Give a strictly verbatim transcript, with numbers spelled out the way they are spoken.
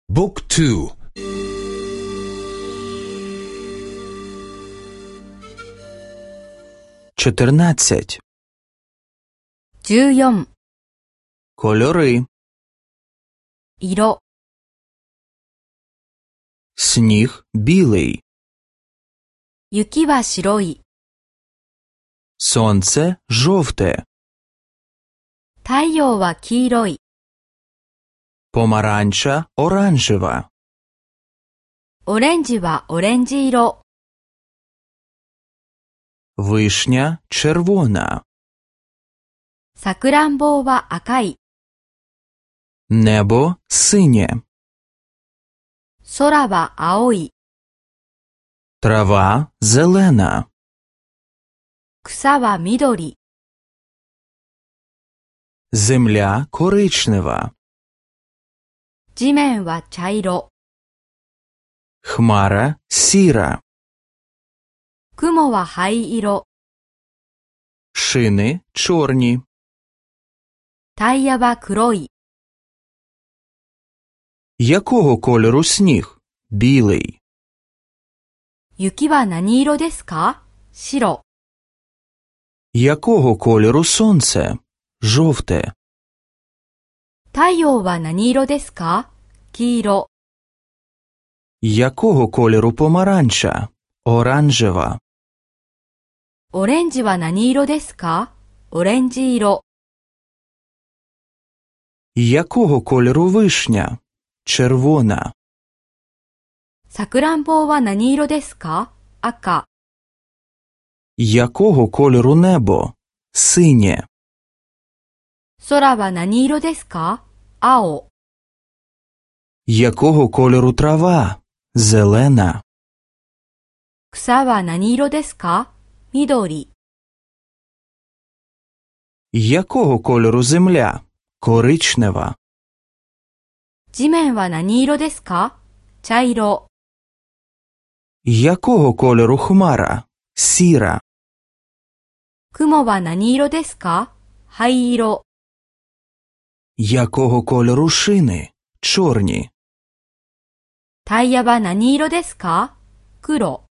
บุ๊กทู чотирнадцять. じゅうよん Кольори. 色 Сніг білий. 雪は白い Сонце жовте. 太陽は黄色い Помаранча оранжева. オレンジはオレンジ色 Вишня червона. さくらんぼは赤い Небо синє. 空は青い Трава зелена. 草は緑 Земля коричнева. 地面は茶色 Хмара сіра. 雲は灰色 Шини чорні. タイヤは黒い Якого кольору сніг? Білий. 雪は何色ですか白 Якого кольору сонце? Жовте. 太陽は何色ですか黄色 Якого кольору помаранча? Оранжева. オレンジは何色ですかオレンジ色 Якого кольору вишня? Червона. さくらんぼは何色ですか赤 Якого кольору небо? Синє. 空は何色ですか青 Якого кольору трава? Зелена. 草は何色ですか緑 Якого кольору земля? Коричнева. 地面は何色ですか茶色 Якого кольору хмара? Сіра. 雲は何色ですか灰色 Якого кольору шини? Чорні. タイヤは何色ですか黒